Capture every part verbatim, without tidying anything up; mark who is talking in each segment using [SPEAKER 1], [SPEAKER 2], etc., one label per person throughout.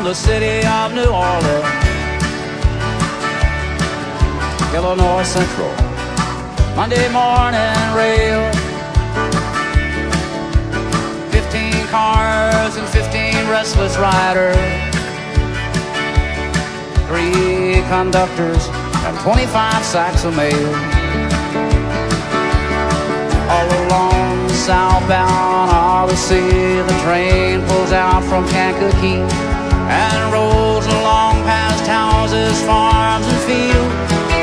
[SPEAKER 1] from the city of New Orleans, Illinois Central, Monday morning rail. Fifteen cars and fifteen restless riders, three conductors and twenty-five sacks of mail. All along southbound Odyssey, the train pulls out from Kankakee and rolls along past houses, farms, and fields,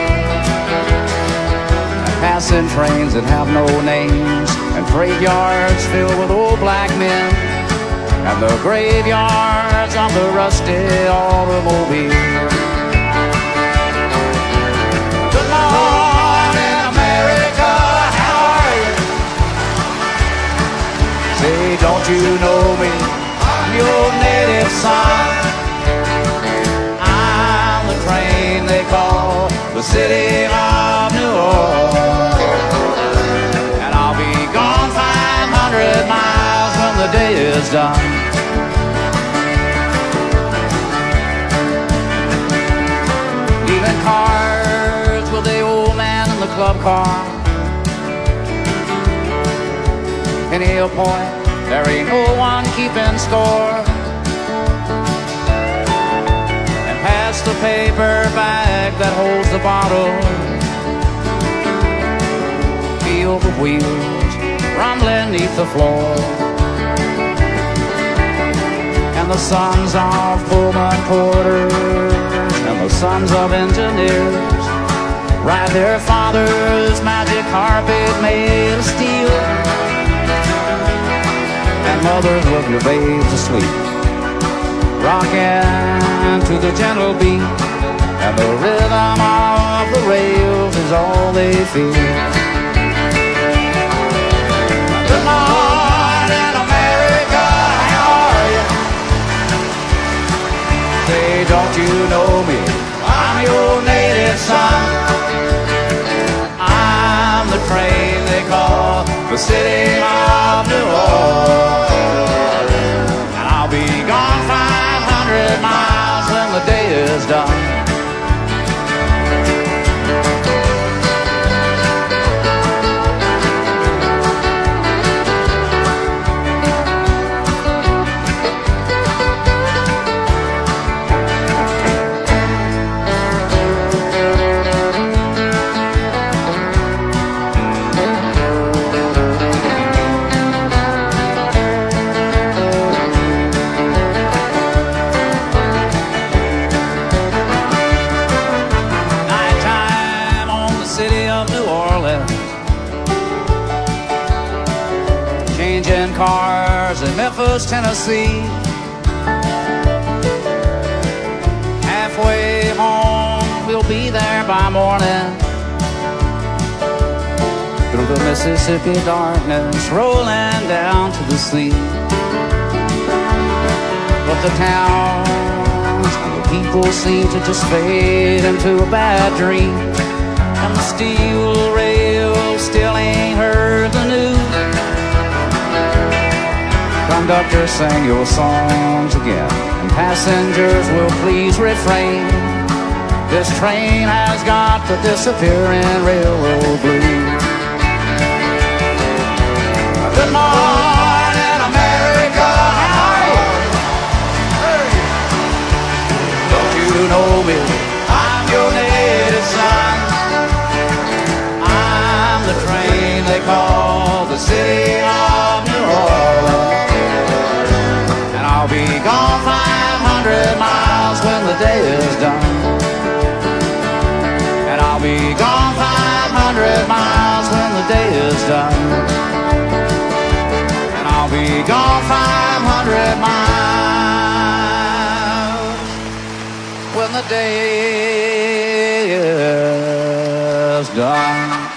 [SPEAKER 1] and passing trains that have no names, and freight yards filled with old black men, and the graveyards of the rusty automobile. Good morning, America, how are you? Say, don't you know me? I'm your native son. I'm the train they call the city of New Orleans, and I'll be gone five hundred miles when the day is done. Leaving cards with the old man in the club car. In Hill Point, there ain't no one keeping score. And pass the paper bag that holds the bottle. Feel the wheels rumbling neath the floor, and the sons of Pullman porters and the sons of engineers ride their father's magic carpet made of steel, and mothers love your babes to sleep, rocking to the gentle beat, and the rhythm of the rails is all they feel. Good morning, America, how are you? Say, don't you know me? I'm your native son. I'm the train they call the city of New Orleans, and I'll be gone five hundred miles when the day is done. Changing cars in Memphis, Tennessee. Halfway home, we'll be there by morning. Through the Mississippi darkness, rolling down to the sea. But the towns and the people seem to just fade into a bad dream, and the steel rail still ain't heard the news. Conductor, sing your songs again, and passengers will please refrain. This train has got to disappear in railroad blues. Good morning, America, how are you? Hey. Don't you know me? I'm your native son. I'm the train they call the city of New Orleans, and I'll be gone five hundred miles when the day is done. And I'll be gone five hundred miles when the day is done. And I'll be gone five hundred miles when the day is done.